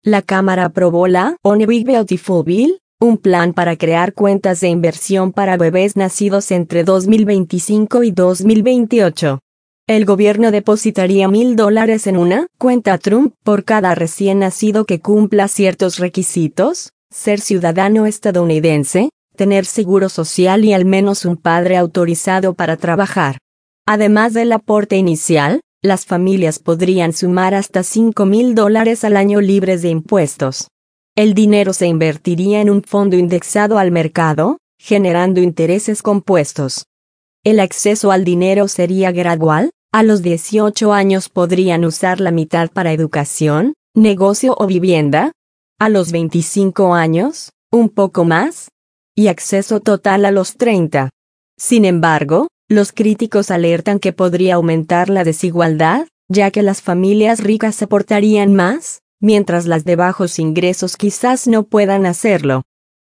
La Cámara aprobó la One Big Beautiful Bill, un plan para crear cuentas de inversión para bebés nacidos entre 2025 y 2028. El gobierno depositaría $1,000 en una cuenta Trump por cada recién nacido que cumpla ciertos requisitos: ser ciudadano estadounidense, tener seguro social y al menos un padre autorizado para trabajar. Además del aporte inicial, las familias podrían sumar hasta $5,000 al año libres de impuestos. El dinero se invertiría en un fondo indexado al mercado, generando intereses compuestos. El acceso al dinero sería gradual. A los 18 años podrían usar la mitad para educación, negocio o vivienda. A los 25 años, un poco más. Y acceso total a los 30. Sin embargo, los críticos alertan que podría aumentar la desigualdad, ya que las familias ricas aportarían más, mientras las de bajos ingresos quizás no puedan hacerlo.